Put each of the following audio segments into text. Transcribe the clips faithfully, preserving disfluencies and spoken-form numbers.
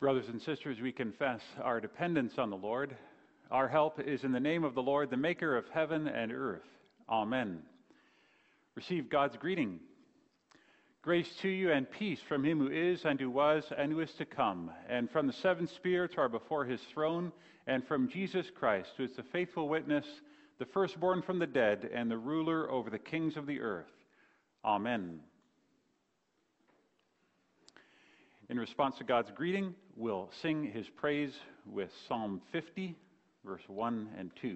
Brothers and sisters, we confess our dependence on the Lord. Our help is in the name of the Lord, the maker of heaven and earth. Amen. Receive God's greeting. Grace to you and peace from him who is, and who was, and who is to come, and from the seven spirits who are before his throne, and from Jesus Christ, who is the faithful witness, the firstborn from the dead, and the ruler over the kings of the earth. Amen. In response to God's greeting, we'll sing his praise with Psalm fifty, verse one and two.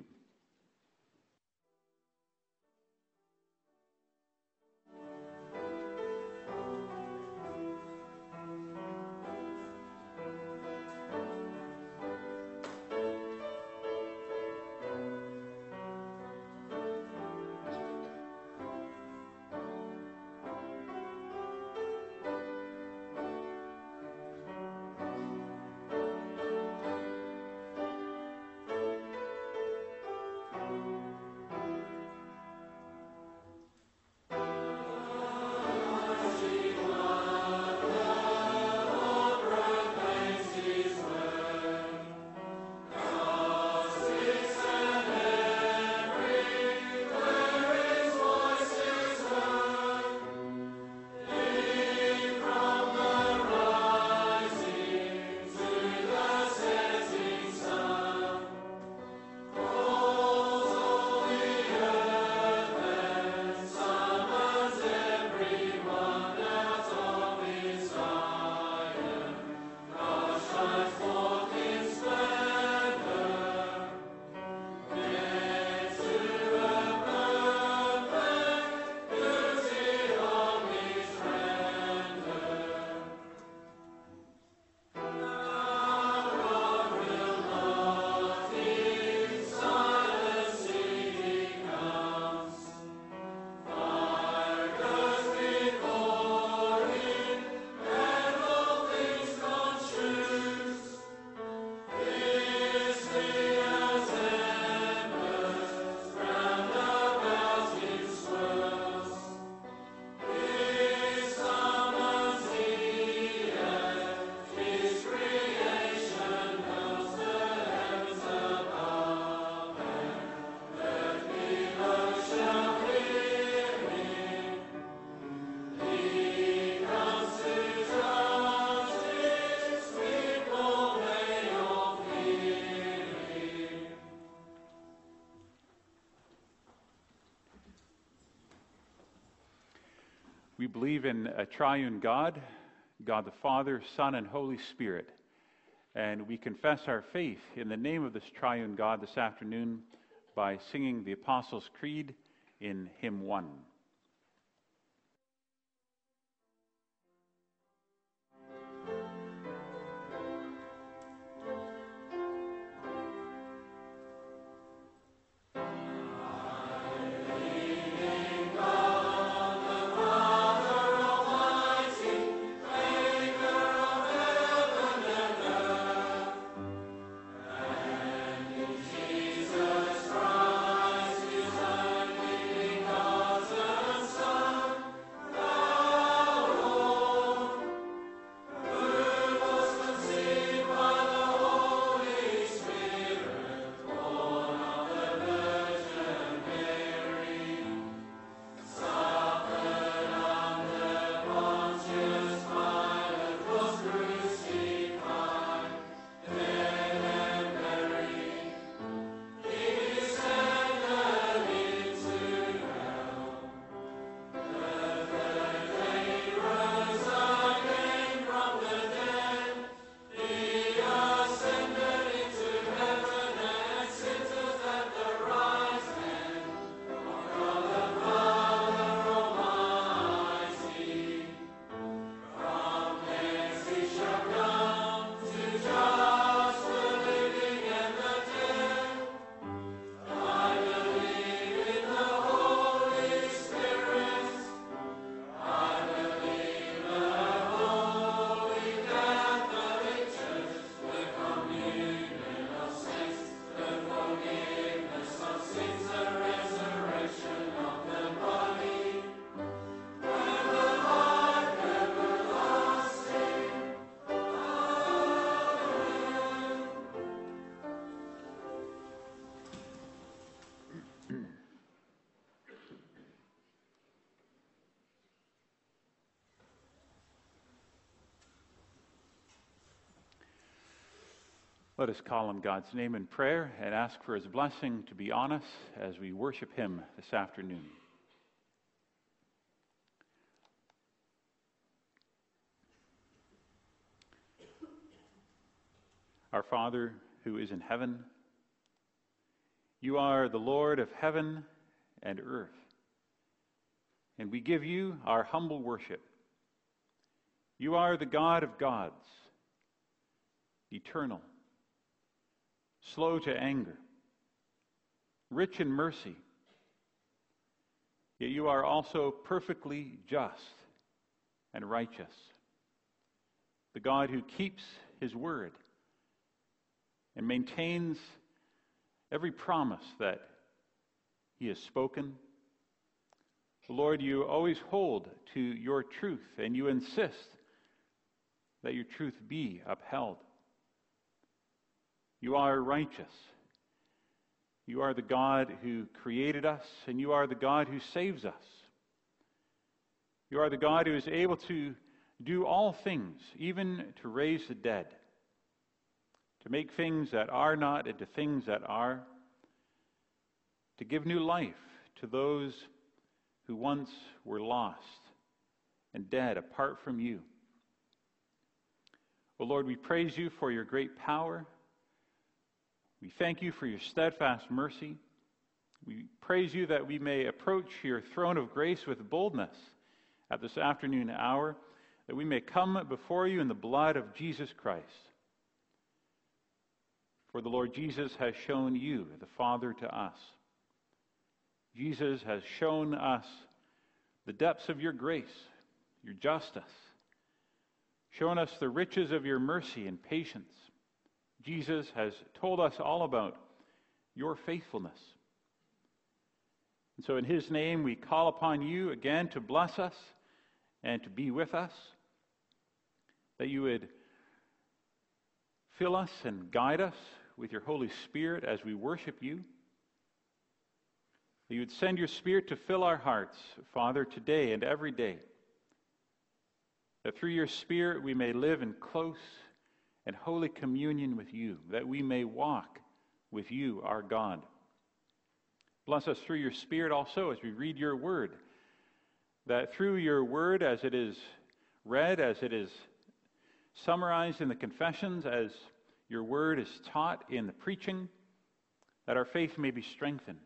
We believe in a triune God, God the Father, Son, and Holy Spirit. And we confess our faith in the name of this triune God this afternoon by singing the Apostles' Creed in Hymn one. Jesus Christ, whose only begotten Let us call on God's name in prayer and ask for his blessing to be on us as we worship him this afternoon. Our Father, who is in heaven, you are the Lord of heaven and earth, and we give you our humble worship. You are the God of gods, eternal, slow to anger, rich in mercy, yet you are also perfectly just and righteous, the God who keeps his word and maintains every promise that he has spoken. Lord, you always hold to your truth, and you insist that your truth be upheld. You are righteous. You are the God who created us, and you are the God who saves us. You are the God who is able to do all things, even to raise the dead, to make things that are not into things that are, to give new life to those who once were lost and dead apart from you. O Lord, we praise you for your great power. We thank you for your steadfast mercy. We praise you that we may approach your throne of grace with boldness at this afternoon hour, that we may come before you in the blood of Jesus Christ. For the Lord Jesus has shown you, the Father, to us. Jesus has shown us the depths of your grace, your justice, shown us the riches of your mercy and patience. Jesus has told us all about your faithfulness. And so in his name we call upon you again to bless us and to be with us, that you would fill us and guide us with your Holy Spirit as we worship you. That you would send your Spirit to fill our hearts, Father, today and every day. That through your Spirit we may live in close and holy communion with you, that we may walk with you, our God. Bless us through your Spirit also as we read your word, that through your word, as it is read, as it is summarized in the confessions, as your word is taught in the preaching, that our faith may be strengthened.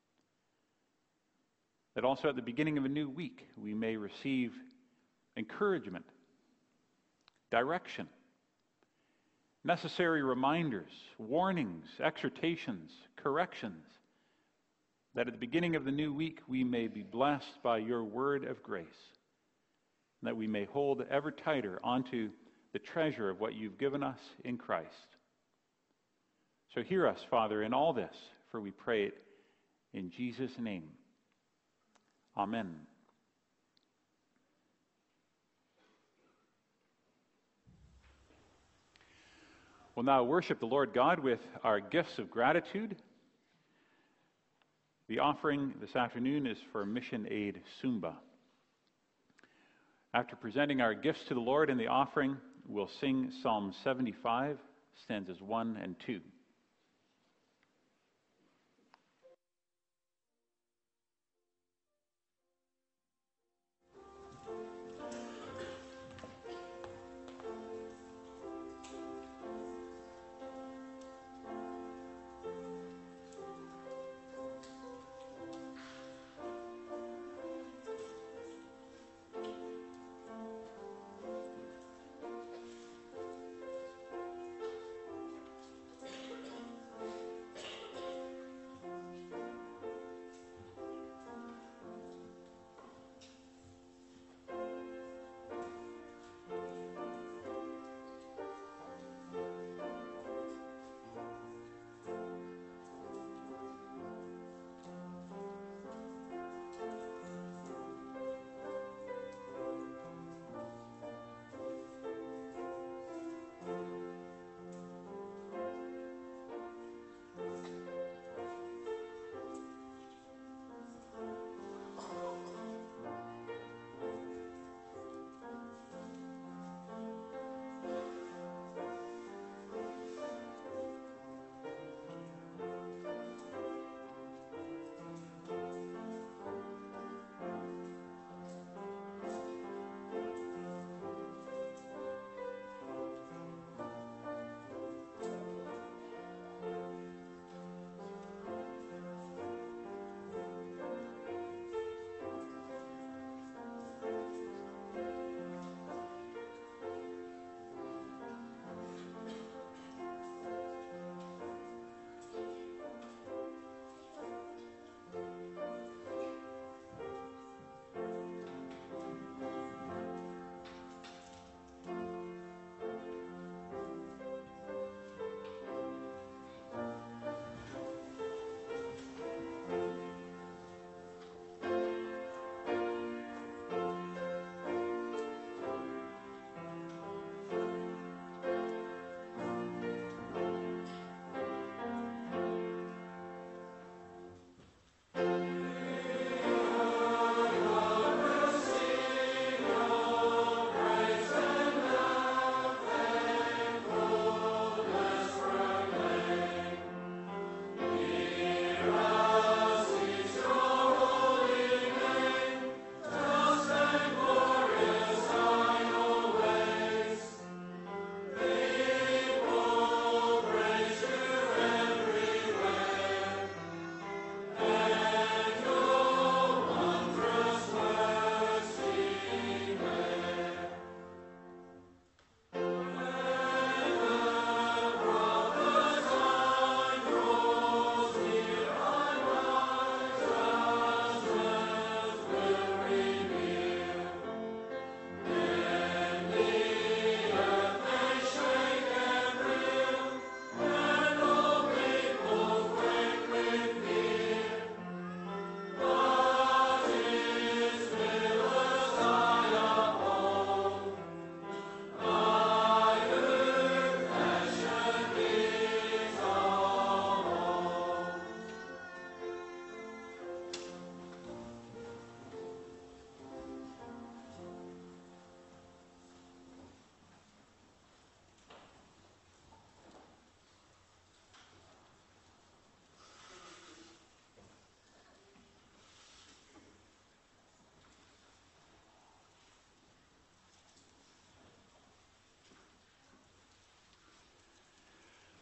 That also at the beginning of a new week, we may receive encouragement, direction, necessary reminders, warnings, exhortations, corrections, that at the beginning of the new week, we may be blessed by your word of grace, and that we may hold ever tighter onto the treasure of what you've given us in Christ. So hear us, Father, in all this, for we pray it in Jesus' name. Amen. We'll now worship the Lord God with our gifts of gratitude. The offering this afternoon is for Mission Aid Sumba. After presenting our gifts to the Lord in the offering, we'll sing Psalm seventy-five, stanzas one and two.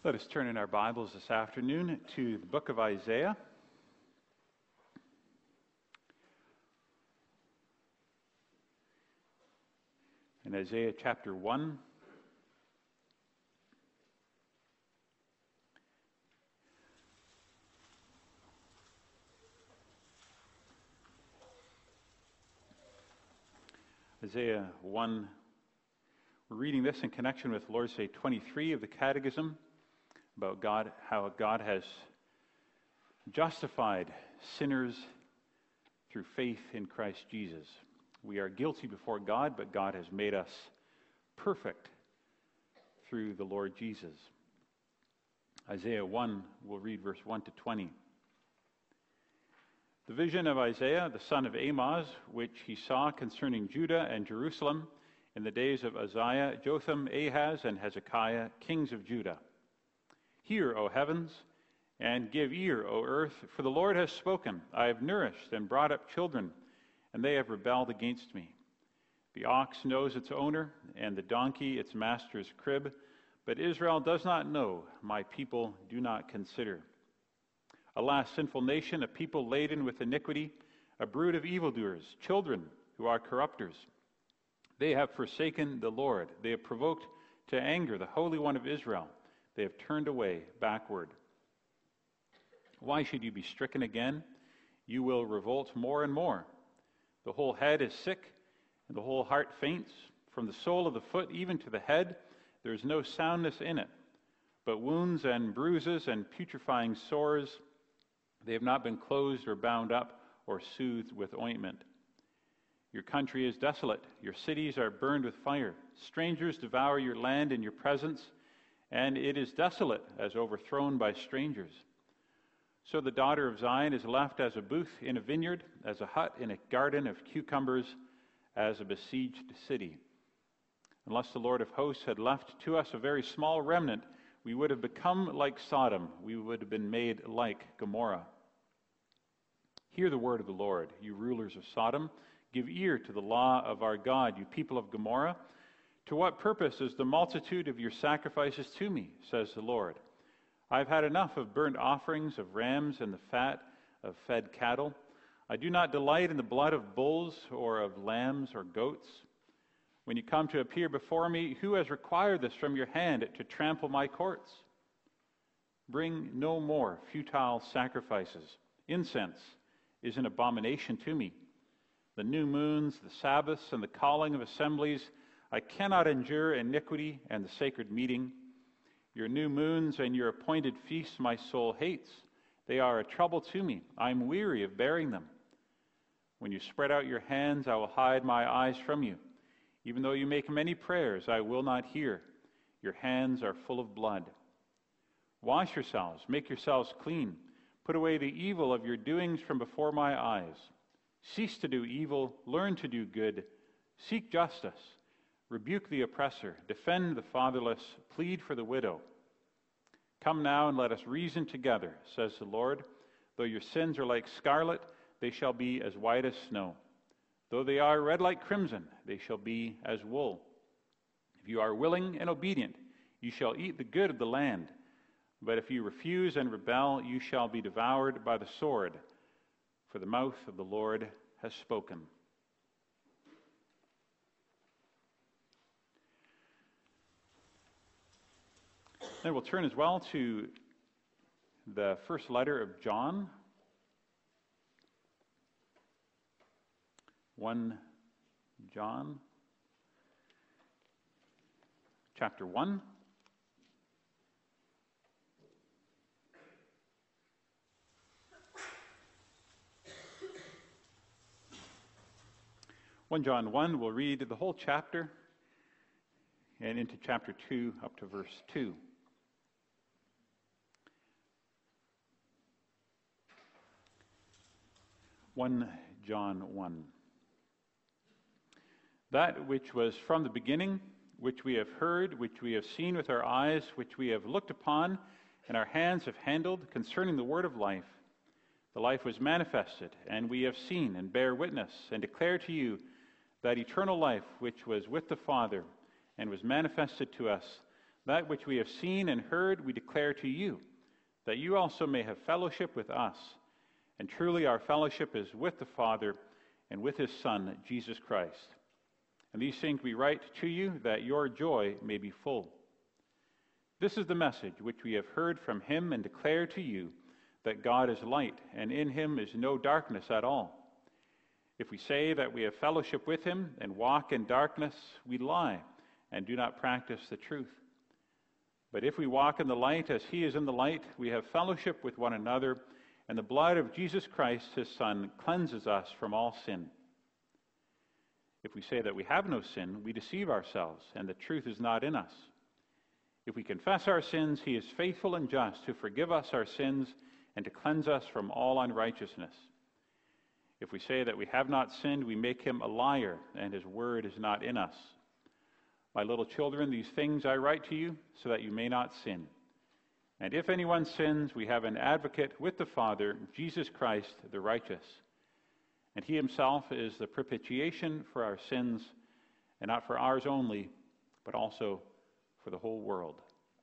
Let us turn in our Bibles this afternoon to the book of Isaiah. In Isaiah chapter one. Isaiah one, we're reading this in connection with Lord's Day twenty-three of the Catechism, about God, how God has justified sinners through faith in Christ Jesus. We are guilty before God, but God has made us perfect through the Lord Jesus. Isaiah one, we'll read verse one to twenty. The vision of Isaiah, the son of Amoz, which he saw concerning Judah and Jerusalem in the days of Uzziah, Jotham, Ahaz, and Hezekiah, kings of Judah. Hear, O heavens, and give ear, O earth, for the Lord has spoken. I have nourished and brought up children, and they have rebelled against me. The ox knows its owner, and the donkey its master's crib, but Israel does not know, my people do not consider. Alas, sinful nation, a people laden with iniquity, a brood of evildoers, children who are corrupters. They have forsaken the Lord. They have provoked to anger the Holy One of Israel. They have turned away backward. Why should you be stricken again? You will revolt more and more. The whole head is sick, and the whole heart faints. From the sole of the foot even to the head, there is no soundness in it, but wounds and bruises and putrefying sores. They have not been closed or bound up or soothed with ointment. Your country is desolate. Your cities are burned with fire. Strangers devour your land in your presence, and it is desolate as overthrown by strangers. So the daughter of Zion is left as a booth in a vineyard, as a hut in a garden of cucumbers, as a besieged city. Unless the Lord of hosts had left to us a very small remnant, we would have become like Sodom. We would have been made like Gomorrah. Hear the word of the Lord, you rulers of Sodom. Give ear to the law of our God, you people of Gomorrah. To what purpose is the multitude of your sacrifices to me, says the Lord? I've had enough of burnt offerings of rams and the fat of fed cattle. I do not delight in the blood of bulls or of lambs or goats. When you come to appear before me, who has required this from your hand to trample my courts? Bring no more futile sacrifices. Incense is an abomination to me. The new moons, the Sabbaths, and the calling of assemblies, I cannot endure iniquity and the sacred meeting. Your new moons and your appointed feasts my soul hates. They are a trouble to me. I am weary of bearing them. When you spread out your hands, I will hide my eyes from you. Even though you make many prayers, I will not hear. Your hands are full of blood. Wash yourselves, make yourselves clean. Put away the evil of your doings from before my eyes. Cease to do evil, learn to do good. Seek justice. Rebuke the oppressor, defend the fatherless, plead for the widow. Come now and let us reason together, says the Lord. Though your sins are like scarlet, they shall be as white as snow. Though they are red like crimson, they shall be as wool. If you are willing and obedient, you shall eat the good of the land. But if you refuse and rebel, you shall be devoured by the sword. For the mouth of the Lord has spoken. Then we'll turn as well to the first letter of John. First John, chapter one. First John one, we'll read the whole chapter and into chapter two up to verse two. First John one. That which was from the beginning, which we have heard, which we have seen with our eyes, which we have looked upon, and our hands have handled concerning the word of life. The life was manifested, and we have seen and bear witness, and declare to you that eternal life which was with the Father and was manifested to us. That which we have seen and heard we declare to you, that you also may have fellowship with us. And truly our fellowship is with the Father and with his Son, Jesus Christ. And these things we write to you, that your joy may be full. This is the message which we have heard from him and declare to you, that God is light, and in him is no darkness at all. If we say that we have fellowship with him and walk in darkness, we lie and do not practice the truth. But if we walk in the light as he is in the light, we have fellowship with one another, and the blood of Jesus Christ, his Son, cleanses us from all sin. If we say that we have no sin, we deceive ourselves, and the truth is not in us. If we confess our sins, he is faithful and just to forgive us our sins and to cleanse us from all unrighteousness. If we say that we have not sinned, we make him a liar, and his word is not in us. My little children, these things I write to you, so that you may not sin. And if anyone sins, we have an advocate with the Father, Jesus Christ the righteous. And he himself is the propitiation for our sins, and not for ours only, but also for the whole world.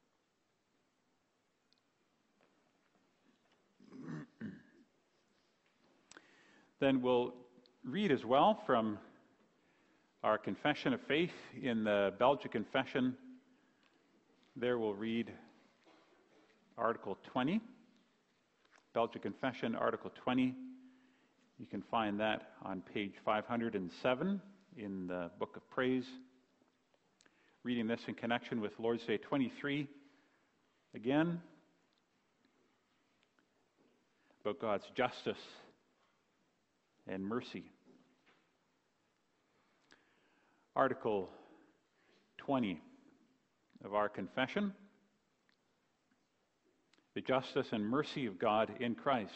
Then we'll read as well from our Confession of Faith in the Belgic Confession. There we'll read Article twenty, Belgic Confession, Article twenty. You can find that on page five hundred seven in the Book of Praise. Reading this in connection with Lord's Day twenty-three. Again, about God's justice and mercy. Article twenty of our confession. The justice and mercy of God in Christ.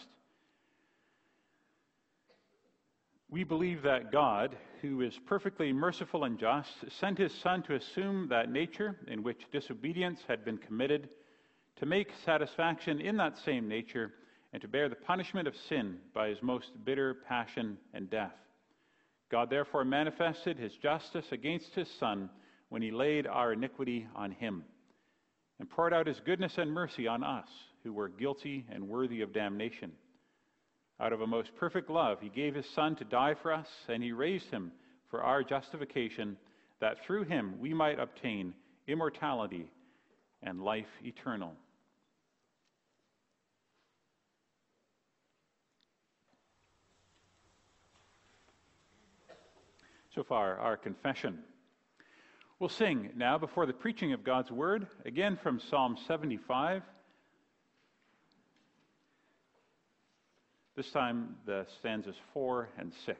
We believe that God, who is perfectly merciful and just, sent his Son to assume that nature in which disobedience had been committed, to make satisfaction in that same nature, and to bear the punishment of sin by his most bitter passion and death. God therefore manifested his justice against his Son when he laid our iniquity on him, and poured out his goodness and mercy on us, who were guilty and worthy of damnation. Out of a most perfect love, he gave his Son to die for us, and he raised him for our justification, that through him we might obtain immortality and life eternal. So far, our confession. We'll sing now before the preaching of God's Word, again from Psalm seventy-five. This time, the stanzas four and six.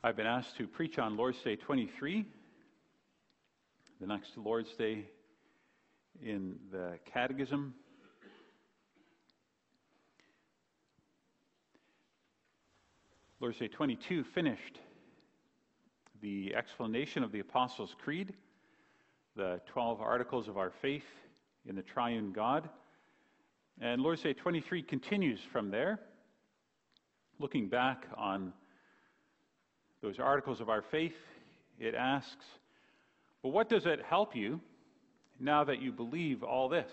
I've been asked to preach on Lord's Day twenty-three, the next Lord's Day in the Catechism. Lord's Day twenty-two finished the explanation of the Apostles' Creed, the twelve articles of our faith in the triune God. And Lord's Day twenty-three continues from there, looking back on those articles of our faith. It asks, well, what does it help you now that you believe all this?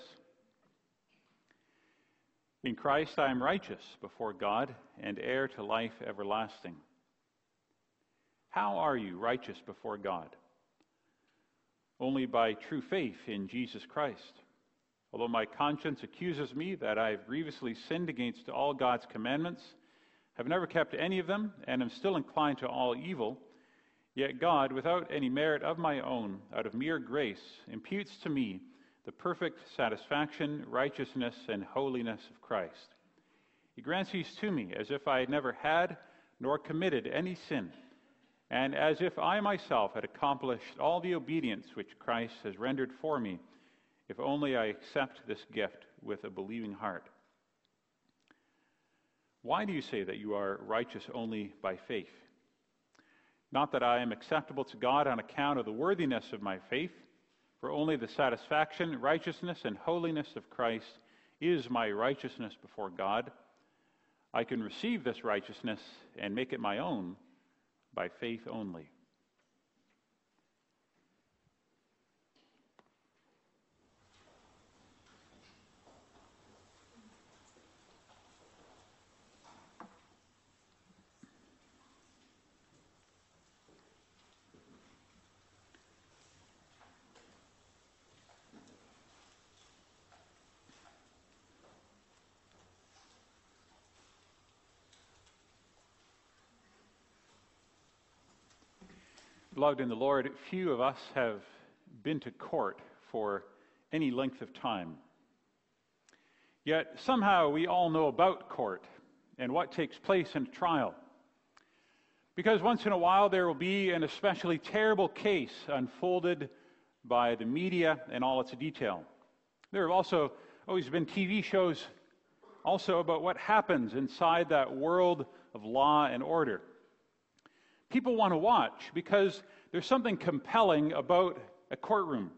In Christ I am righteous before God and heir to life everlasting. How are you righteous before God? Only by true faith in Jesus Christ. Although my conscience accuses me that I have grievously sinned against all God's commandments, have never kept any of them, and am still inclined to all evil, yet God, without any merit of my own, out of mere grace, imputes to me the perfect satisfaction, righteousness, and holiness of Christ. He grants these to me as if I had never had nor committed any sin, and as if I myself had accomplished all the obedience which Christ has rendered for me, if only I accept this gift with a believing heart. Why do you say that you are righteous only by faith? Not that I am acceptable to God on account of the worthiness of my faith, for only the satisfaction, righteousness, and holiness of Christ is my righteousness before God. I can receive this righteousness and make it my own by faith only. Beloved in the Lord, few of us have been to court for any length of time. Yet somehow we all know about court and what takes place in a trial. Because once in a while there will be an especially terrible case unfolded by the media and all its detail. There have also always been T V shows also about what happens inside that world of law and order. People want to watch because there's something compelling about a courtroom.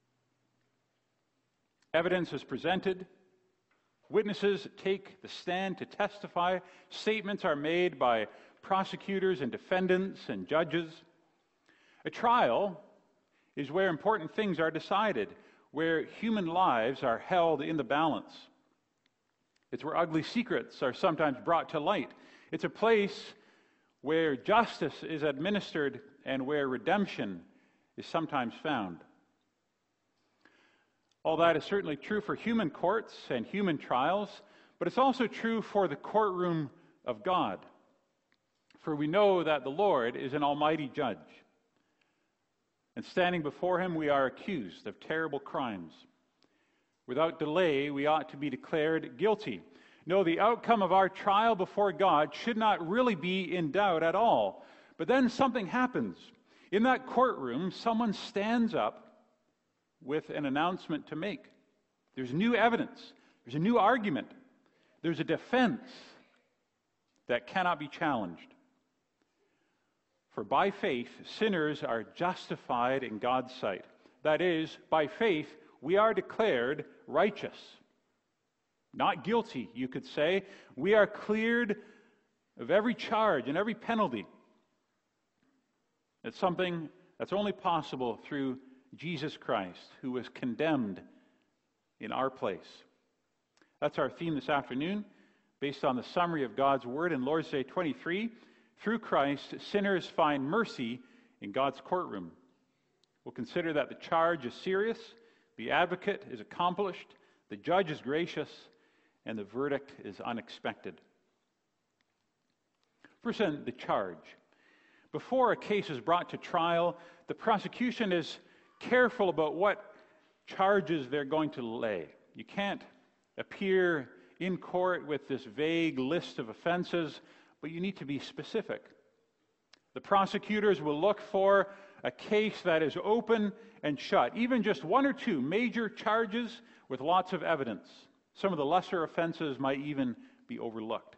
Evidence is presented. Witnesses take the stand to testify. Statements are made by prosecutors and defendants and judges. A trial is where important things are decided, where human lives are held in the balance. It's where ugly secrets are sometimes brought to light. It's a place where justice is administered and where redemption is sometimes found. All that is certainly true for human courts and human trials, but it's also true for the courtroom of God. For we know that the Lord is an almighty judge. And standing before him, we are accused of terrible crimes. Without delay, we ought to be declared guilty. No, the outcome of our trial before God should not really be in doubt at all. But then something happens. In that courtroom, someone stands up with an announcement to make. There's new evidence. There's a new argument. There's a defense that cannot be challenged. For by faith, sinners are justified in God's sight. That is, by faith, we are declared righteous. Not guilty, you could say. We are cleared of every charge and every penalty. It's something that's only possible through Jesus Christ, who was condemned in our place. That's our theme this afternoon, based on the summary of God's Word in Lord's Day twenty-three. Through Christ, sinners find mercy in God's courtroom. We'll consider that the charge is serious, the advocate is accomplished, the judge is gracious, and the verdict is unexpected. First, then, the charge. Before a case is brought to trial, the prosecution is careful about what charges they're going to lay. You can't appear in court with this vague list of offenses, but you need to be specific. The prosecutors will look for a case that is open and shut, even just one or two major charges with lots of evidence. Some of the lesser offenses might even be overlooked.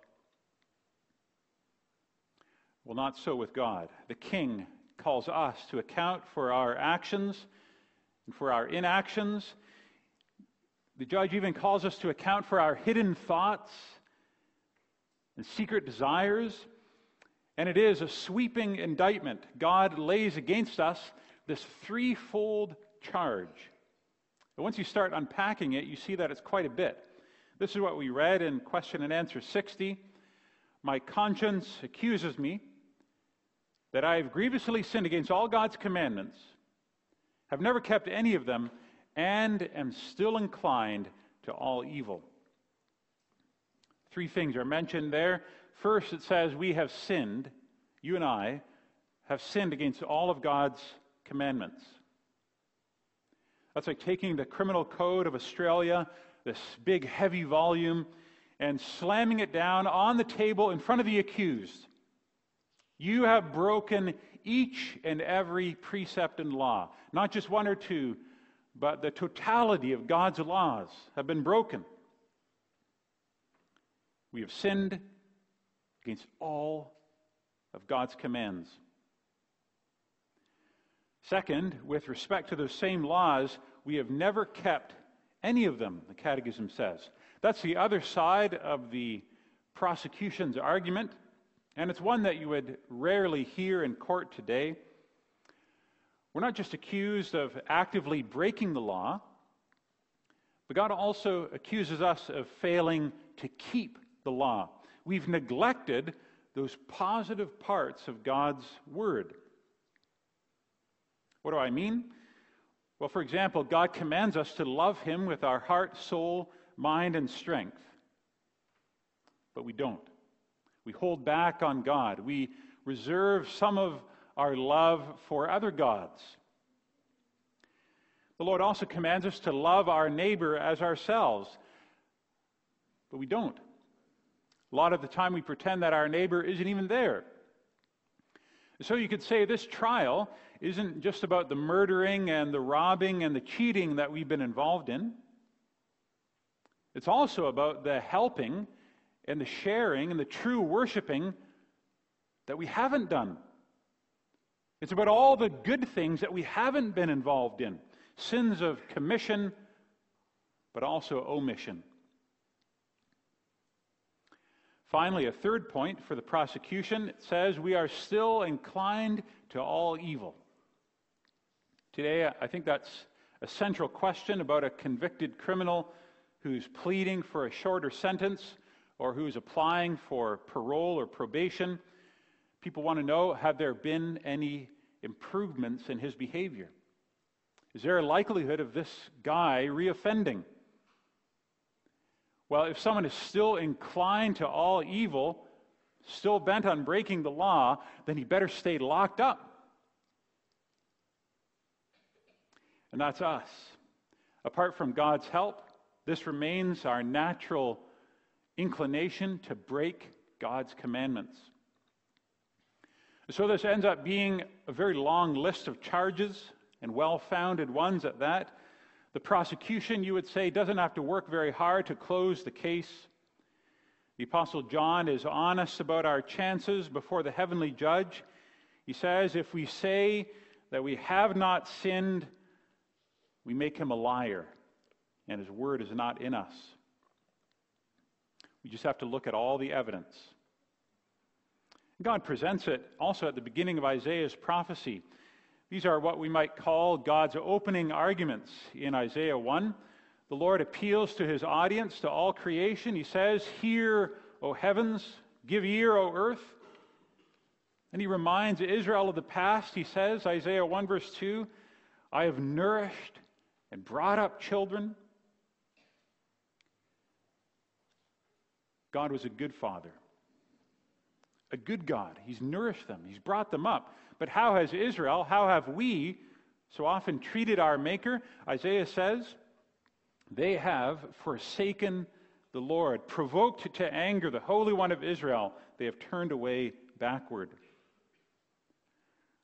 Well, not so with God. The King calls us to account for our actions and for our inactions. The judge even calls us to account for our hidden thoughts and secret desires. And it is a sweeping indictment. God lays against us this threefold charge. And once you start unpacking it, you see that it's quite a bit. This is what we read in question and answer sixty. My conscience accuses me that I have grievously sinned against all God's commandments, have never kept any of them, and am still inclined to all evil. Three things are mentioned there. First, it says we have sinned, you and I have sinned against all of God's commandments. That's like taking the Criminal Code of Australia, this big heavy volume, and slamming it down on the table in front of the accused. You have broken each and every precept and law, not just one or two, but the totality of God's laws have been broken. We have sinned against all of God's commands. Second, with respect to those same laws, we have never kept any of them, the Catechism says. That's the other side of the prosecution's argument, and it's one that you would rarely hear in court today. We're not just accused of actively breaking the law, but God also accuses us of failing to keep the law. We've neglected those positive parts of God's Word. What do I mean? Well, for example, God commands us to love Him with our heart, soul, mind, and strength. But we don't. We hold back on God. We reserve some of our love for other gods. The Lord also commands us to love our neighbor as ourselves, but we don't. A lot of the time we pretend that our neighbor isn't even there. So you could say this trial isn't just about the murdering and the robbing and the cheating that we've been involved in. It's also about the helping and the sharing and the true worshiping that we haven't done. It's about all the good things that we haven't been involved in. Sins of commission, but also omission. Finally, a third point for the prosecution, it says we are still inclined to all evil. Today, I think that's a central question about a convicted criminal who's pleading for a shorter sentence or who's applying for parole or probation. People want to know, have there been any improvements in his behavior? Is there a likelihood of this guy reoffending? Well, if someone is still inclined to all evil, still bent on breaking the law, then he better stay locked up. And that's us. Apart from God's help, this remains our natural inclination to break God's commandments. So this ends up being a very long list of charges, and well-founded ones at that. The prosecution, you would say, doesn't have to work very hard to close the case. The Apostle John is honest about our chances before the heavenly judge. He says, if we say that we have not sinned, we make him a liar, and his word is not in us. We just have to look at all the evidence. God presents it also at the beginning of Isaiah's prophecy. These are what we might call God's opening arguments in Isaiah one. The Lord appeals to his audience, to all creation. He says, "Hear, O heavens, give ear, O earth." And he reminds Israel of the past. He says, Isaiah one verse two, "I have nourished and brought up children." God was a good father, a good God. He's nourished them. He's brought them up. But how has Israel, how have we so often treated our Maker? Isaiah says, they have forsaken the Lord, provoked to anger the Holy One of Israel. They have turned away backward.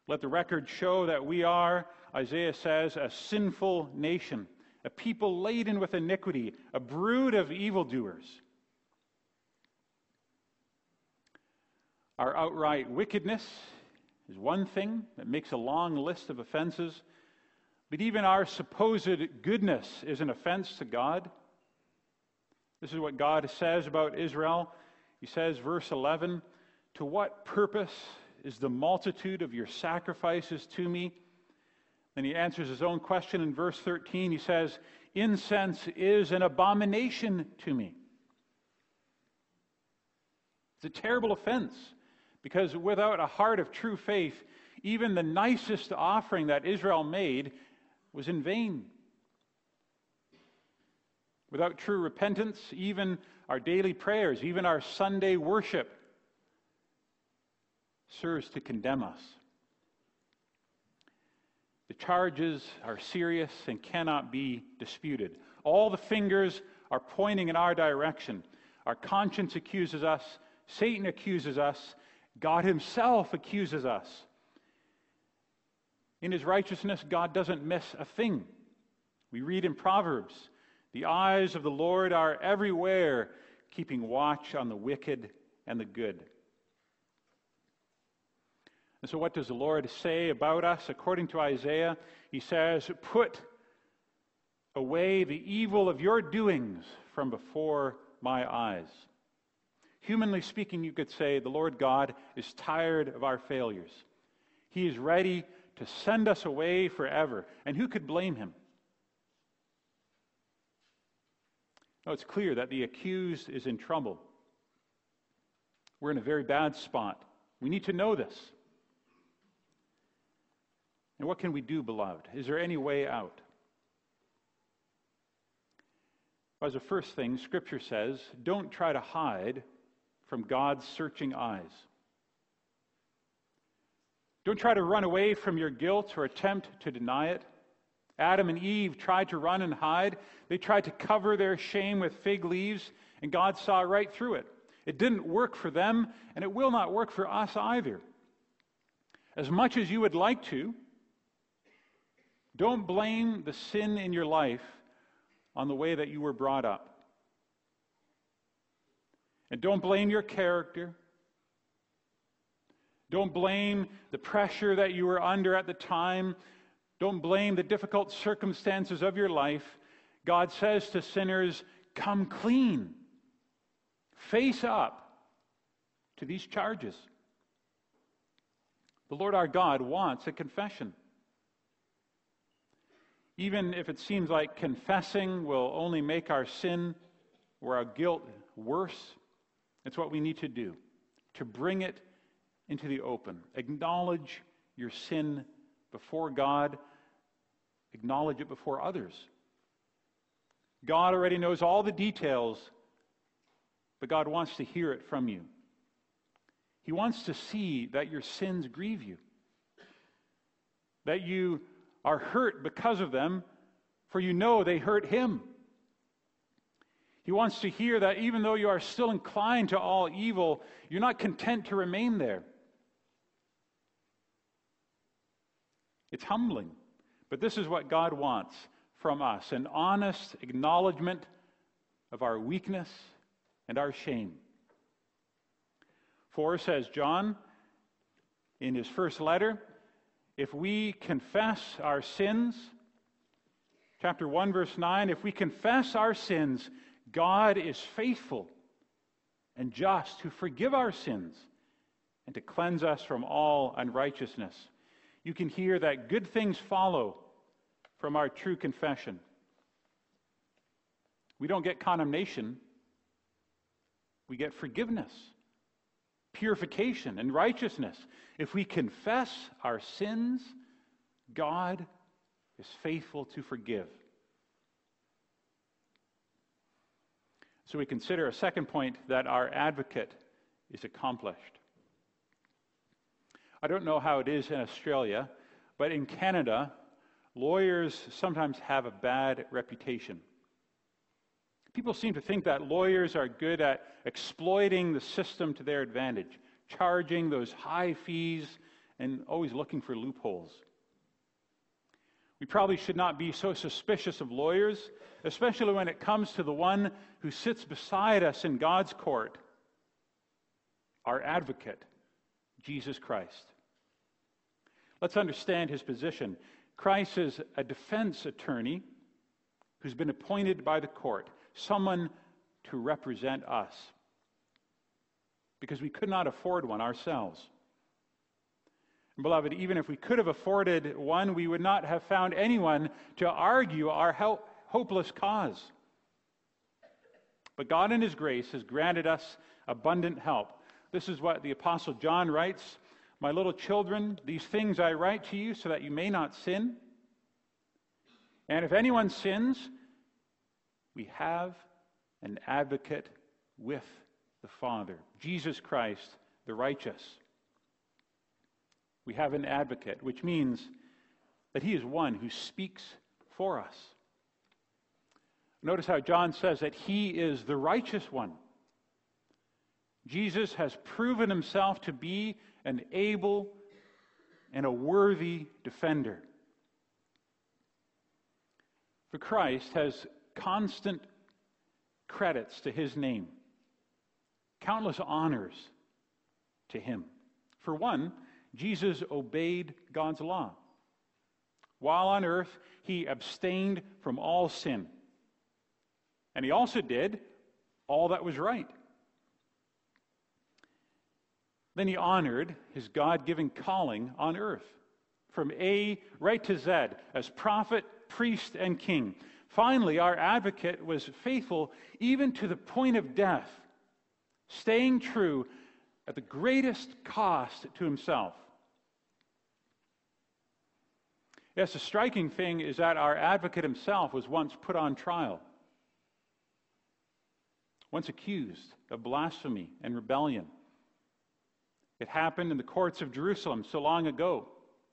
Let the record show that we are, Isaiah says, a sinful nation, a people laden with iniquity, a brood of evildoers. Our outright wickedness is one thing that makes a long list of offenses, but even our supposed goodness is an offense to God. This is what God says about Israel. He says, verse eleven, "To what purpose is the multitude of your sacrifices to me?" Then he answers his own question in verse thirteen. He says, "Incense is an abomination to me." It's a terrible offense, because without a heart of true faith, even the nicest offering that Israel made was in vain. Without true repentance, even our daily prayers, even our Sunday worship, serves to condemn us. The charges are serious and cannot be disputed. All the fingers are pointing in our direction. Our conscience accuses us. Satan accuses us. God himself accuses us. In his righteousness, God doesn't miss a thing. We read in Proverbs, "The eyes of the Lord are everywhere, keeping watch on the wicked and the good." And so what does the Lord say about us? According to Isaiah, he says, "Put away the evil of your doings from before my eyes." Humanly speaking, you could say the Lord God is tired of our failures. He is ready to send us away forever. And who could blame him? No, it's clear that the accused is in trouble. We're in a very bad spot. We need to know this. And what can we do, beloved? Is there any way out? As a first thing, Scripture says, don't try to hide from God's searching eyes. Don't try to run away from your guilt or attempt to deny it. Adam and Eve tried to run and hide. They tried to cover their shame with fig leaves, and God saw right through it. It didn't work for them, and it will not work for us either. As much as you would like to, don't blame the sin in your life on the way that you were brought up. And don't blame your character. Don't blame the pressure that you were under at the time. Don't blame the difficult circumstances of your life. God says to sinners, come clean. Face up to these charges. The Lord our God wants a confession. Even if it seems like confessing will only make our sin or our guilt worse, it's what we need to do, to bring it into the open. Acknowledge your sin before God. Acknowledge it before others. God already knows all the details, but God wants to hear it from you. He wants to see that your sins grieve you, that you are hurt because of them, for you know they hurt Him. He wants to hear that even though you are still inclined to all evil, you're not content to remain there. It's humbling, but this is what God wants from us, an honest acknowledgement of our weakness and our shame. For, says John in his first letter, if we confess our sins, chapter one, verse nine, if we confess our sins, God is faithful and just to forgive our sins and to cleanse us from all unrighteousness. You can hear that good things follow from our true confession. We don't get condemnation. We get forgiveness, purification, and righteousness. If we confess our sins, God is faithful to forgive. So we consider a second point, that our advocate is accomplished. I don't know how it is in Australia, but in Canada, lawyers sometimes have a bad reputation. People seem to think that lawyers are good at exploiting the system to their advantage, charging those high fees and always looking for loopholes. We probably should not be so suspicious of lawyers, especially when it comes to the one who sits beside us in God's court, our advocate, Jesus Christ. Let's understand his position. Christ is a defense attorney who's been appointed by the court, someone to represent us, because we could not afford one ourselves. And beloved, even if we could have afforded one, we would not have found anyone to argue our help, hopeless cause. But God in his grace has granted us abundant help. This is what the Apostle John writes, "My little children, these things I write to you so that you may not sin. And if anyone sins, we have an advocate with the Father, Jesus Christ, the righteous." We have an advocate, which means that he is one who speaks for us. Notice how John says that he is the righteous one. Jesus has proven himself to be an able and a worthy defender. For Christ has constant credits to his name, countless honors to him. For one, Jesus obeyed God's law. While on earth, he abstained from all sin. And he also did all that was right. Then he honored his God-given calling on earth, from A right to Z, as prophet, priest, and king. Finally, our advocate was faithful even to the point of death, staying true at the greatest cost to himself. Yes, the striking thing is that our advocate himself was once put on trial, once accused of blasphemy and rebellion. It happened in the courts of Jerusalem so long ago.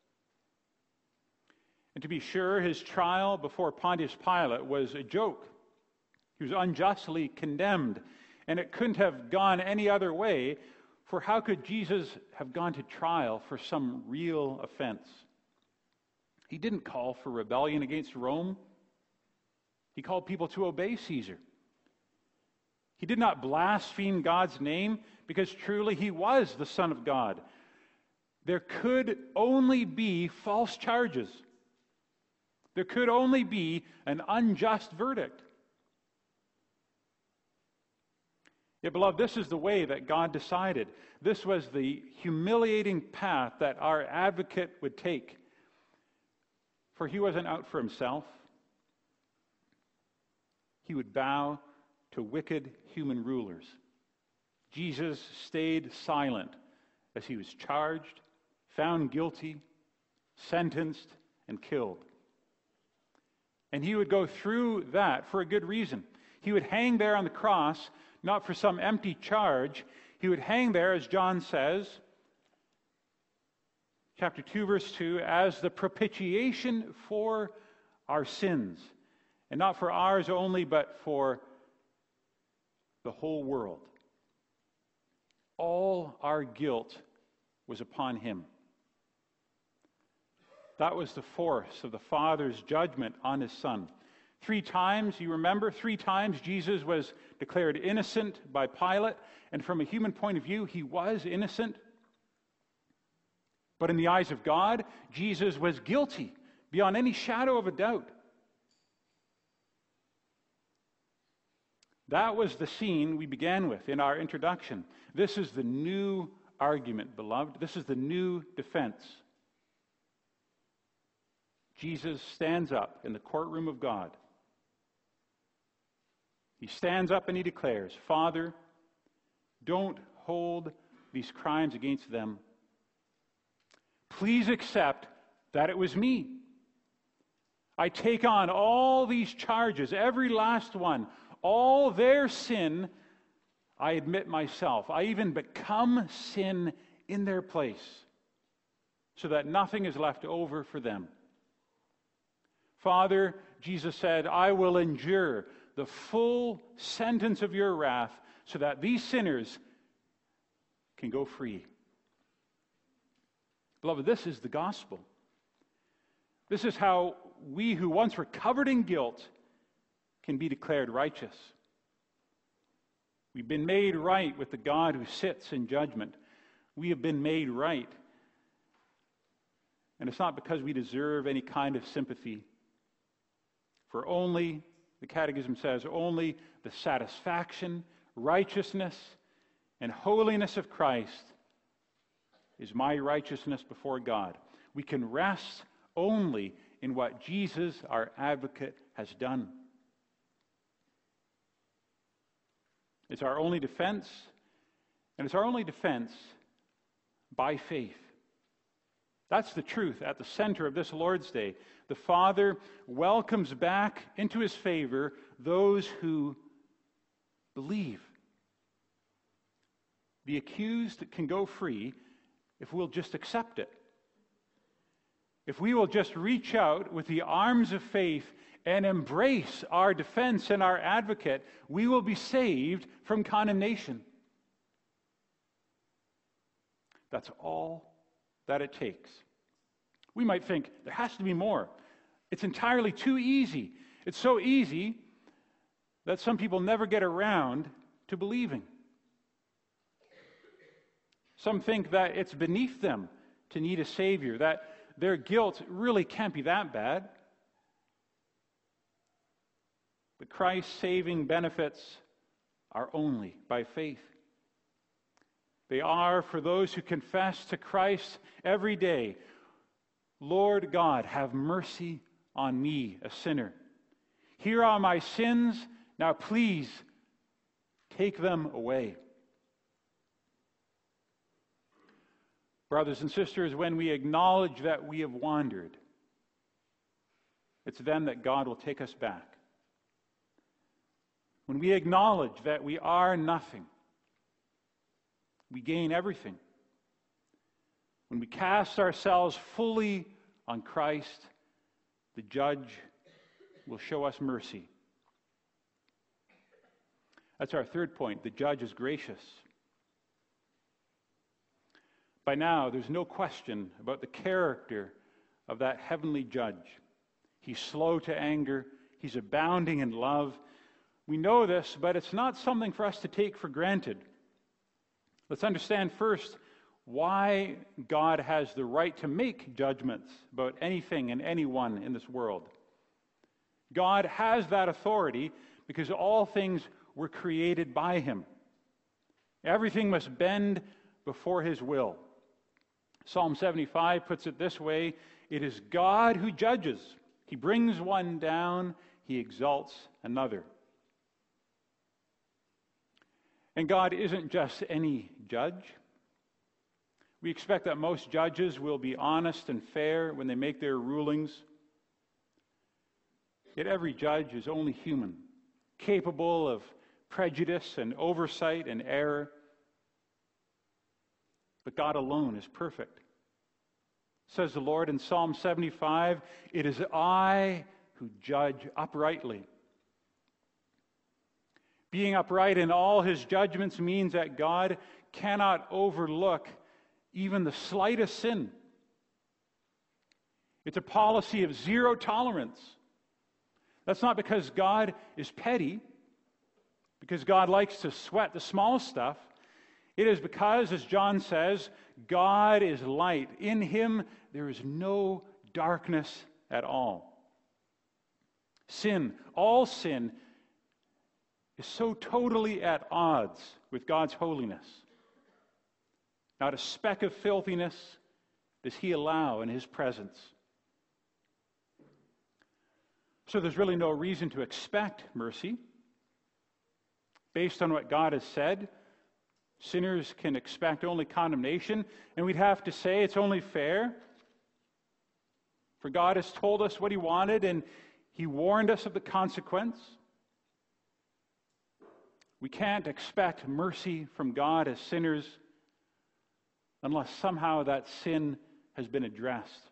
And to be sure, his trial before Pontius Pilate was a joke. He was unjustly condemned, and it couldn't have gone any other way, for how could Jesus have gone to trial for some real offense? He didn't call for rebellion against Rome. He called people to obey Caesar. He did not blaspheme God's name because truly he was the Son of God. There could only be false charges. There could only be an unjust verdict. Yet, beloved, this is the way that God decided. This was the humiliating path that our advocate would take. For he wasn't out for himself. He would bow to wicked human rulers. Jesus stayed silent as he was charged, found guilty, sentenced, and killed. And he would go through that for a good reason. He would hang there on the cross, not for some empty charge. He would hang there, as John says, chapter two, verse two, as the propitiation for our sins. And not for ours only, but for the whole world. All our guilt was upon him. That was the force of the Father's judgment on his Son. Three times, you remember, three times Jesus was declared innocent by Pilate, and from a human point of view, he was innocent. But in the eyes of God, Jesus was guilty beyond any shadow of a doubt. That was the scene we began with in our introduction. This is the new argument, beloved. This is the new defense. Jesus stands up in the courtroom of God. He stands up and he declares, "Father, don't hold these crimes against them. Please accept that it was me. I take on all these charges, every last one, all their sin, I admit myself. I even become sin in their place, so that nothing is left over for them. Father," Jesus said, "I will endure the full sentence of your wrath so that these sinners can go free. Beloved, this is the gospel. This is how we who once were covered in guilt can be declared righteous. We've been made right with the God who sits in judgment. We have been made right. And it's not because we deserve any kind of sympathy. For only, the Catechism says, only the satisfaction, righteousness, and holiness of Christ is my righteousness before God. We can rest only in what Jesus, our advocate, has done. It's our only defense, and it's our only defense by faith. That's the truth at the center of this Lord's Day. The Father welcomes back into his favor those who believe. The accused can go free if we'll just accept it. If we will just reach out with the arms of faith and embrace our defense and our advocate, we will be saved from condemnation. That's all that it takes. We might think there has to be more. It's entirely too easy. It's so easy that some people never get around to believing. Some think that it's beneath them to need a Savior, that their guilt really can't be that bad. But Christ's saving benefits are only by faith. They are for those who confess to Christ every day, Lord God, have mercy on me, a sinner. Here are my sins, now please take them away. Brothers and sisters, when we acknowledge that we have wandered, it's then that God will take us back. When we acknowledge that we are nothing, we gain everything. When we cast ourselves fully on Christ, the Judge will show us mercy. That's our third point. The Judge is gracious. By now, there's no question about the character of that heavenly Judge. He's slow to anger. He's abounding in love. We know this, but it's not something for us to take for granted. Let's understand first why God has the right to make judgments about anything and anyone in this world. God has that authority because all things were created by him. Everything must bend before his will. Psalm seventy-five puts it this way, it is God who judges. He brings one down, he exalts another. And God isn't just any judge. We expect that most judges will be honest and fair when they make their rulings. Yet every judge is only human, capable of prejudice and oversight and error. But God alone is perfect. Says the Lord in Psalm seventy-five, it is I who judge uprightly. Being upright in all his judgments means that God cannot overlook even the slightest sin. It's a policy of zero tolerance. That's not because God is petty, because God likes to sweat the small stuff. It is because, as John says, God is light. In him there is no darkness at all. Sin, all sin, is so totally at odds with God's holiness. Not a speck of filthiness does he allow in his presence. So there's really no reason to expect mercy. Based on what God has said, sinners can expect only condemnation, and we'd have to say it's only fair. For God has told us what he wanted, and he warned us of the consequence. We can't expect mercy from God as sinners unless somehow that sin has been addressed.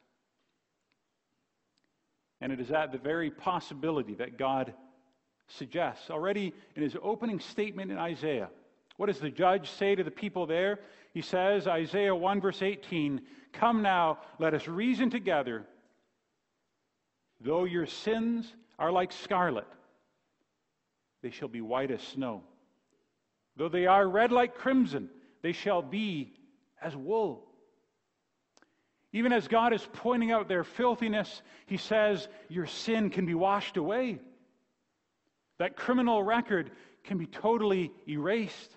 And it is at the very possibility that God suggests already in his opening statement in Isaiah, What does the judge say to the people there? He says, Isaiah one verse eighteen, "Come now, let us reason together. Though your sins are like scarlet, they shall be white as snow. Though they are red like crimson, they shall be as wool." Even as God is pointing out their filthiness, he says, your sin can be washed away. That criminal record can be totally erased.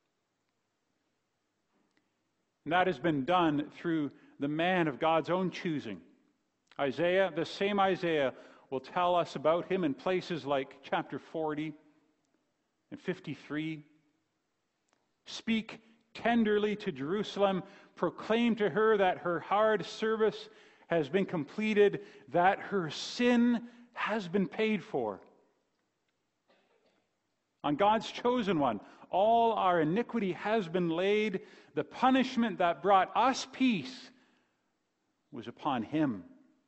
And that has been done through the man of God's own choosing. Isaiah, the same Isaiah, will tell us about him in places like chapter forty and fifty-three. "Speak tenderly to Jerusalem, proclaim to her that her hard service has been completed, that her sin has been paid for." On God's chosen one, all our iniquity has been laid. The punishment that brought us peace was upon him.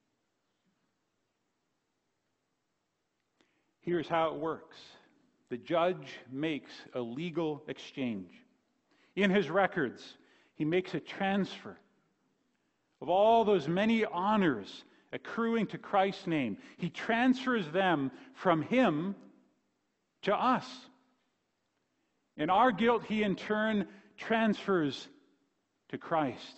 Here's how it works. The judge makes a legal exchange. In his records, he makes a transfer of all those many honors accruing to Christ's name. He transfers them from him to us. And our guilt, he in turn transfers to Christ.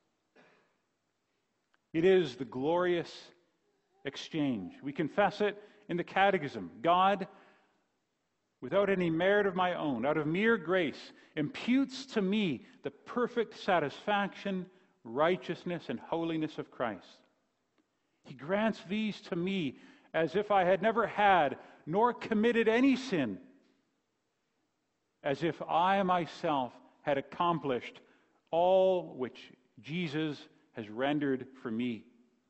It is the glorious exchange. We confess it in the Catechism. God, without any merit of my own, out of mere grace, imputes to me the perfect satisfaction, righteousness, and holiness of Christ. He grants these to me as if I had never had nor committed any sin, as if I myself had accomplished all which Jesus has rendered for me.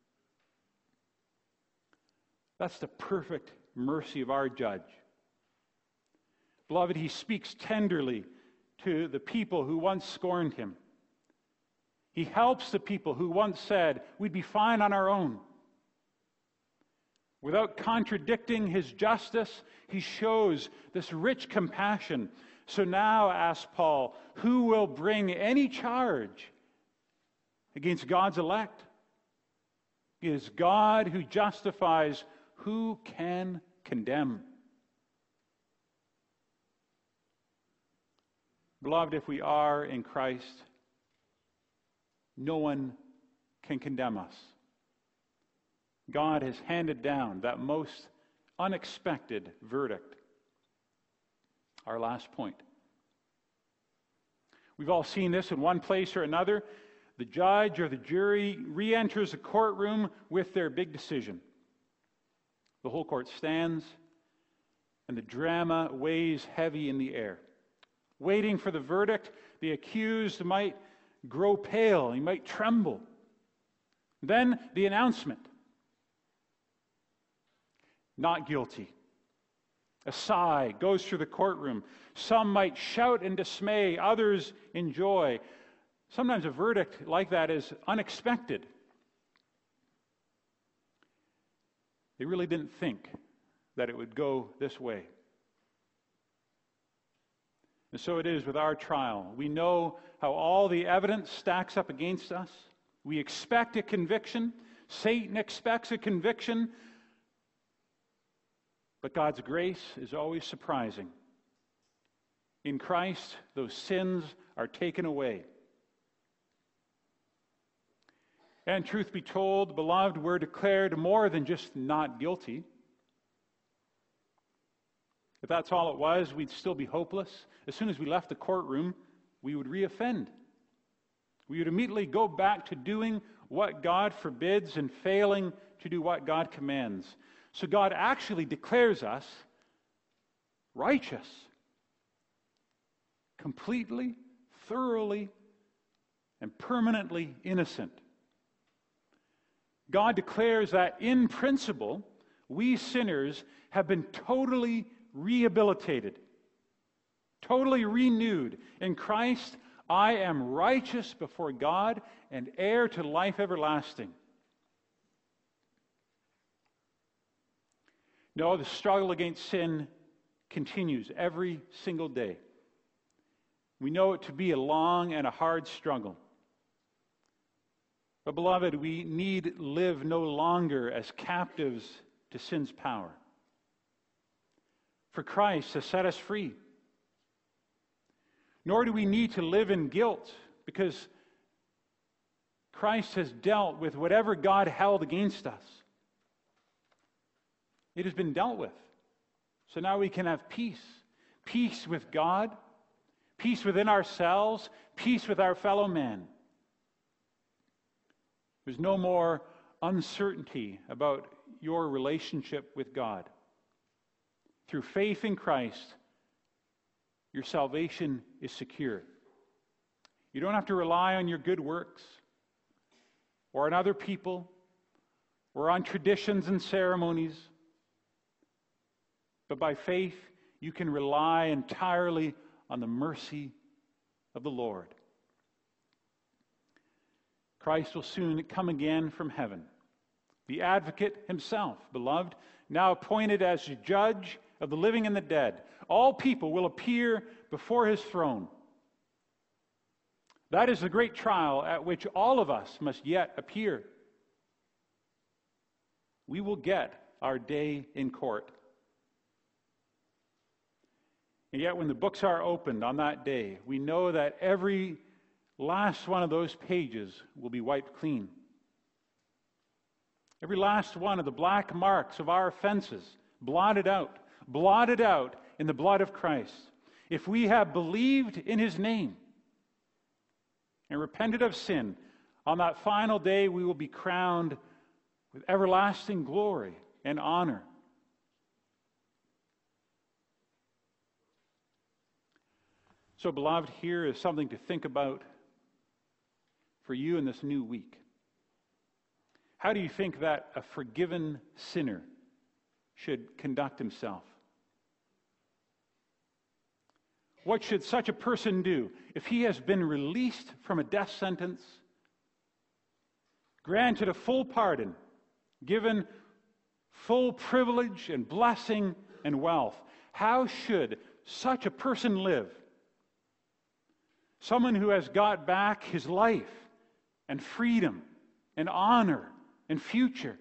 That's the perfect mercy of our judge. Beloved, he speaks tenderly to the people who once scorned him. He helps the people who once said, we'd be fine on our own. Without contradicting his justice, he shows this rich compassion. So now, asks Paul, who will bring any charge against God's elect? It is God who justifies. Who can condemn? Beloved, if we are in Christ, no one can condemn us. God has handed down that most unexpected verdict. Our last point. We've all seen this in one place or another. The judge or the jury re-enters the courtroom with their big decision. The whole court stands, and the drama weighs heavy in the air. Waiting for the verdict, the accused might grow pale, he might tremble. Then the announcement. Not guilty. A sigh goes through the courtroom. Some might shout in dismay, others in joy. Sometimes a verdict like that is unexpected. They really didn't think that it would go this way. And so it is with our trial. We know how all the evidence stacks up against us. We expect a conviction. Satan expects a conviction. But God's grace is always surprising. In Christ, those sins are taken away. And truth be told, beloved, we're declared more than just not guilty. If that's all it was, we'd still be hopeless. As soon as we left the courtroom, we would reoffend. We would immediately go back to doing what God forbids and failing to do what God commands. So God actually declares us righteous. Completely, thoroughly, and permanently innocent. God declares that in principle, we sinners have been totally rehabilitated, totally renewed. In Christ, I am righteous before God and heir to life everlasting. No, the struggle against sin continues every single day. We know it to be a long and a hard struggle. But beloved, we need live no longer as captives to sin's power. For Christ has set us free. Nor do we need to live in guilt, because Christ has dealt with whatever God held against us. It has been dealt with. So now we can have peace. Peace with God, peace within ourselves, peace with our fellow men. There's no more uncertainty about your relationship with God. Through faith in Christ, your salvation is secure. You don't have to rely on your good works, or on other people, or on traditions and ceremonies. But by faith, you can rely entirely on the mercy of the Lord. Christ will soon come again from heaven. The advocate himself, beloved, now appointed as the judge of the living and the dead. All people will appear before his throne. That is the great trial at which all of us must yet appear. We will get our day in court. And yet when the books are opened on that day, we know that every last one of those pages will be wiped clean. Every last one of the black marks of our offenses blotted out, blotted out in the blood of Christ. If we have believed in his name and repented of sin, on that final day we will be crowned with everlasting glory and honor. So, beloved, here is something to think about for you in this new week. How do you think that a forgiven sinner should conduct himself? What should such a person do if he has been released from a death sentence, granted a full pardon, given full privilege and blessing and wealth? How should such a person live? Someone who has got back his life and freedom and honor and future.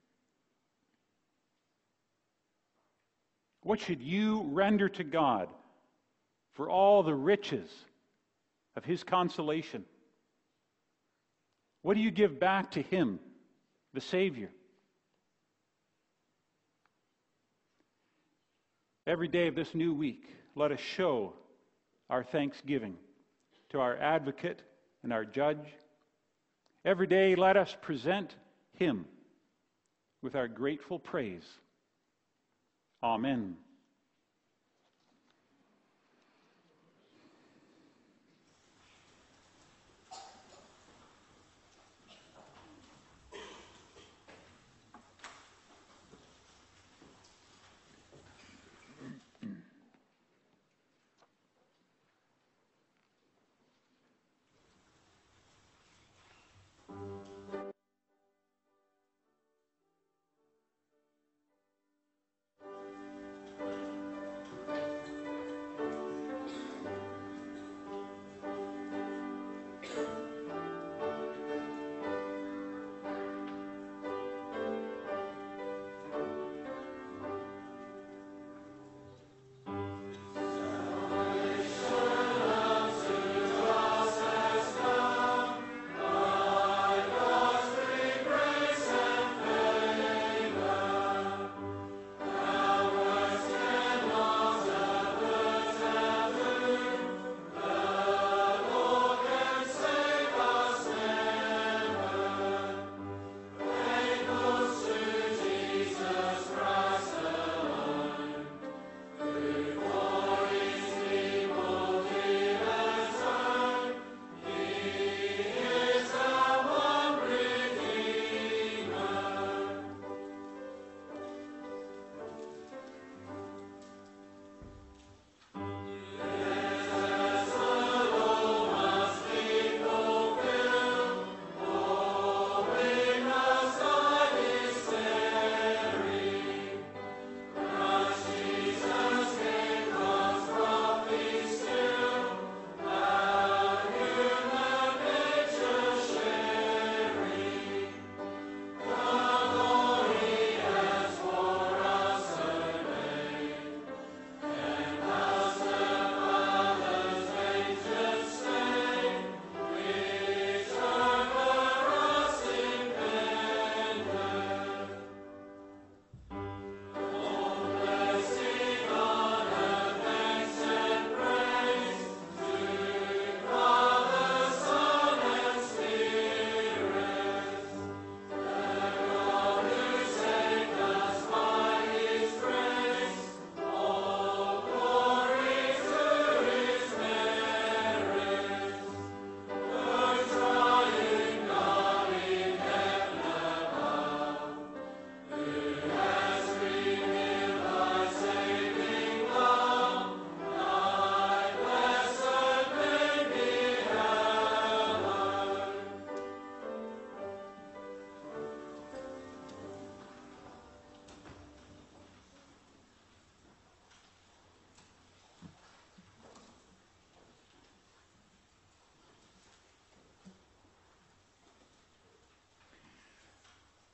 What should you render to God for all the riches of his consolation? What do you give back to him, the Savior? Every day of this new week, let us show our thanksgiving to our advocate and our judge. Every day, let us present him with our grateful praise. Amen.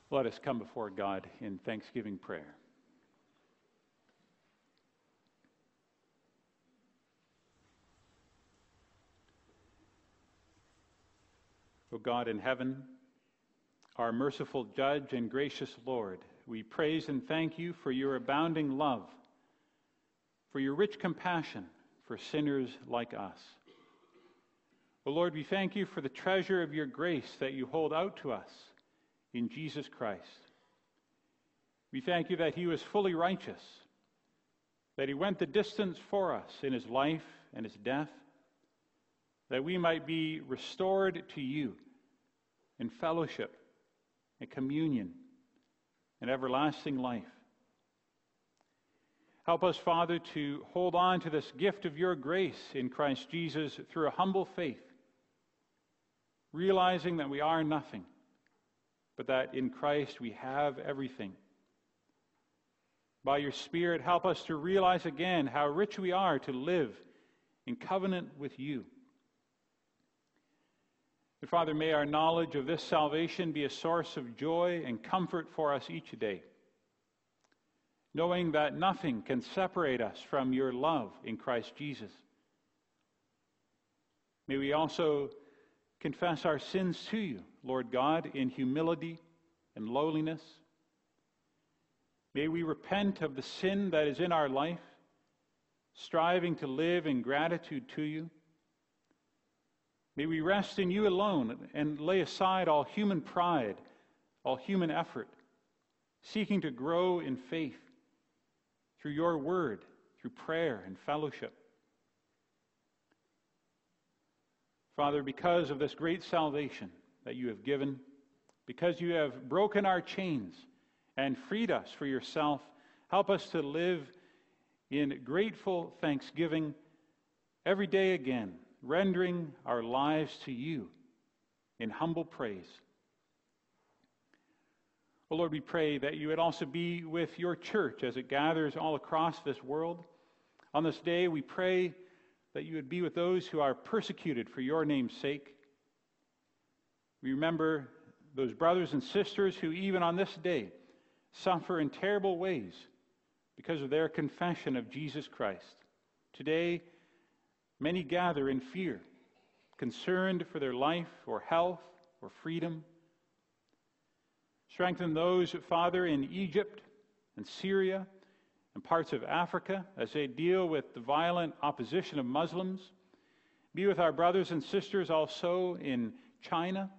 Let us come before God in thanksgiving prayer. O God in heaven, our merciful Judge and gracious Lord, we praise and thank you for your abounding love, for your rich compassion for sinners like us. O Lord, we thank you for the treasure of your grace that you hold out to us in Jesus Christ. We thank you that he was fully righteous, that he went the distance for us in his life and his death, that we might be restored to you in fellowship and communion and everlasting life. Help us, Father, to hold on to this gift of your grace in Christ Jesus through a humble faith, realizing that we are nothing, but that in Christ we have everything. By your Spirit, help us to realize again how rich we are to live in covenant with you. And Father, may our knowledge of this salvation be a source of joy and comfort for us each day, knowing that nothing can separate us from your love in Christ Jesus. May we also confess our sins to you, Lord God, in humility and lowliness. May we repent of the sin that is in our life, striving to live in gratitude to you. May we rest in you alone and lay aside all human pride, all human effort, seeking to grow in faith through your word, through prayer and fellowship. Father, because of this great salvation that you have given, because you have broken our chains and freed us for yourself, help us to live in grateful thanksgiving every day again, rendering our lives to you in humble praise. Oh Lord, we pray that you would also be with your church as it gathers all across this world. On this day, we pray that you would be with those who are persecuted for your name's sake. We remember those brothers and sisters who even on this day suffer in terrible ways because of their confession of Jesus Christ. Today, many gather in fear, concerned for their life or health or freedom. Strengthen those, Father, in Egypt and Syria and parts of Africa as they deal with the violent opposition of Muslims. Be with our brothers and sisters also in China.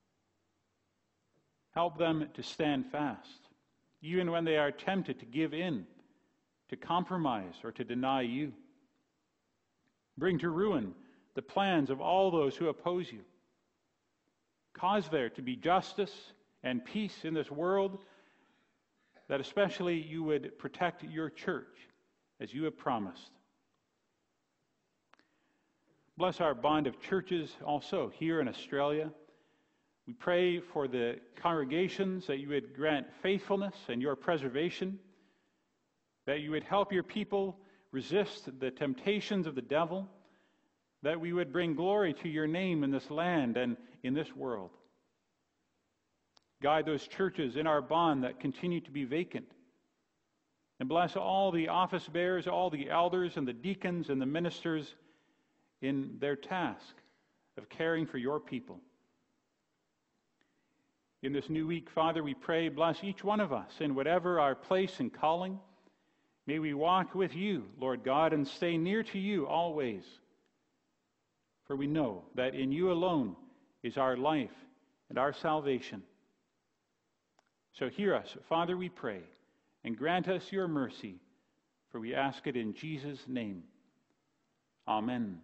Help them to stand fast, even when they are tempted to give in, to compromise, or to deny you. Bring to ruin the plans of all those who oppose you. Cause there to be justice and peace in this world, that especially you would protect your church as you have promised. Bless our bond of churches also here in Australia. We pray for the congregations that you would grant faithfulness and your preservation, that you would help your people resist the temptations of the devil, that we would bring glory to your name in this land and in this world. Guide those churches in our bond that continue to be vacant. And bless all the office bearers, all the elders and the deacons and the ministers in their task of caring for your people. In this new week, Father, we pray, bless each one of us in whatever our place and calling. May we walk with you, Lord God, and stay near to you always. For we know that in you alone is our life and our salvation. So hear us, Father, we pray, and grant us your mercy, for we ask it in Jesus' name. Amen.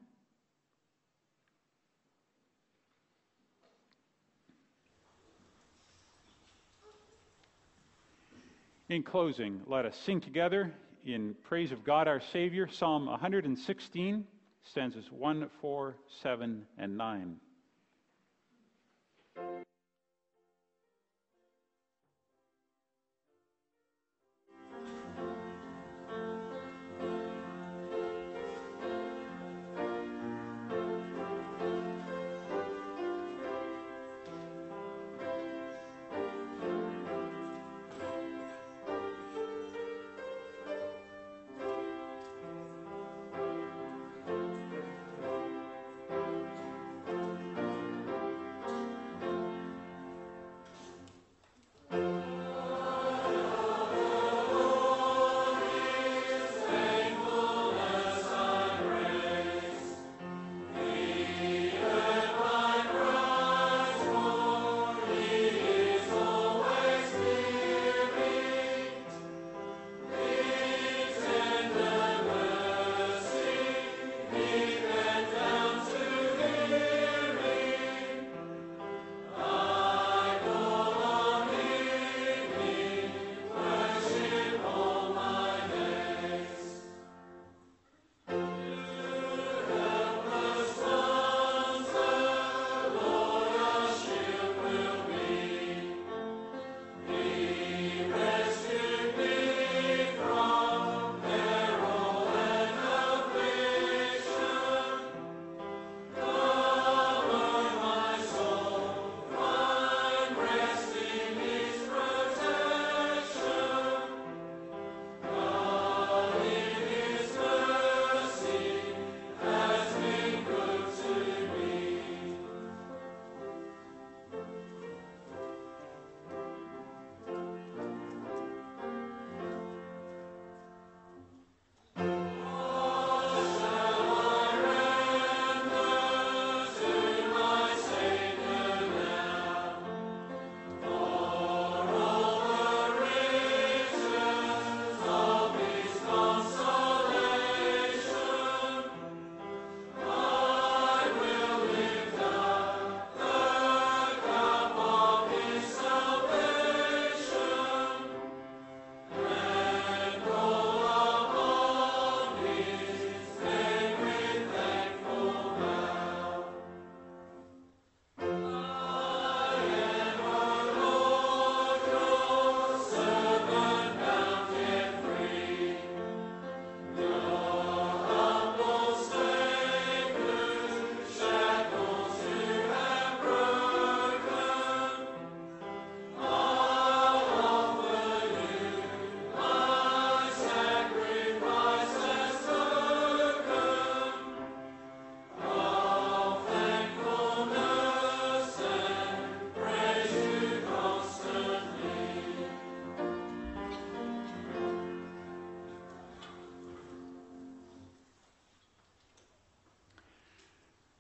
In closing, let us sing together in praise of God our Savior, Psalm one hundred sixteen, stanzas one, four, seven, and nine.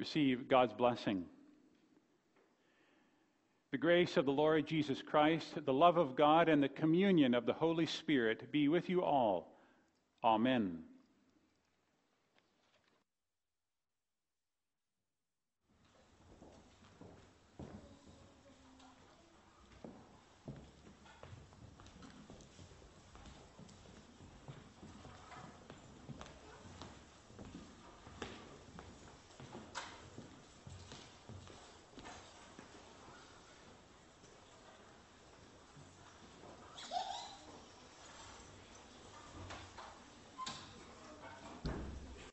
Receive God's blessing. The grace of the Lord Jesus Christ, the love of God, and the communion of the Holy Spirit be with you all. Amen.